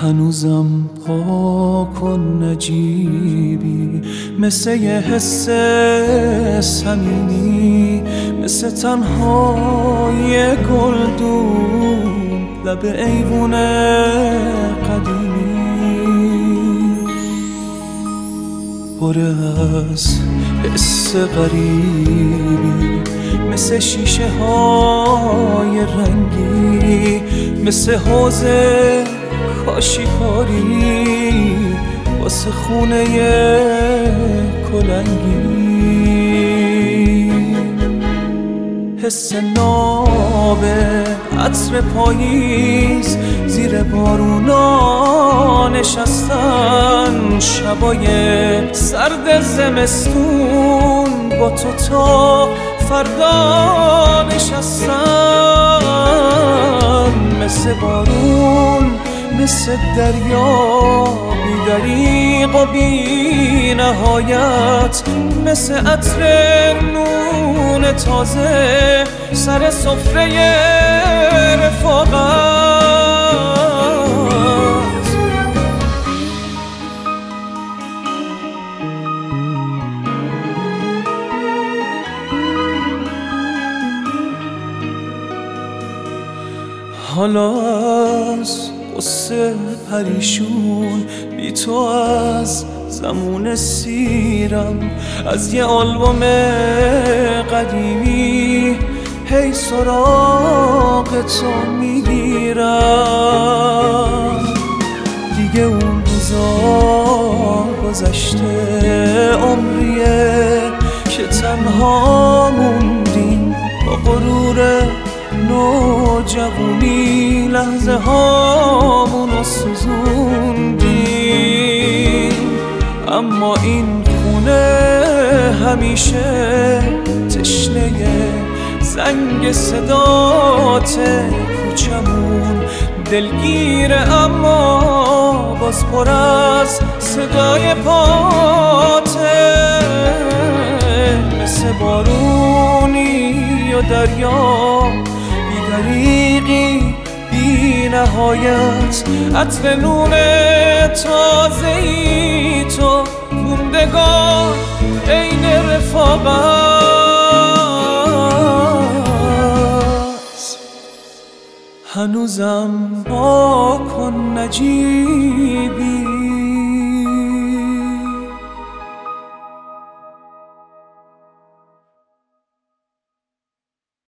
هنوزم پاک و نجیبی، مثل یه حس صمیمی، مثل تنهای گلدون لب ایوون قدیمی، پر از حس غریبی، مثل شیشه های رنگی، مثل حوض کاشیکاری واسه خونه کلنگی، حس ناب عطر پاییز زیر بارونا نشستن، شبای سرد زمستون با تو تا فردا نشستن، مثل بارون مثل دریا بی دریغ و بی نهایت، مثل عطر نون تازه سر سفره رفاقت. حالا از قصه پریشون بی تو از زمون سیرم، از یه آلبوم قدیمی هی سراغ تو میگیرم، دیگه اون روزا گذشته، عمریه که تنها موندیم با غرور نوجوانی، لحظه هامونو سوزوندیم، اما این خونه همیشه تشنه زنگ صداته، کوچمون دلگیره اما باز پر از صدای پاته، مثل بارونی و دریا دریغی بی نهایت، عطر نون تازه‌ای تو موندگار عین رفاقت. هنوزم پاک و نجیبی،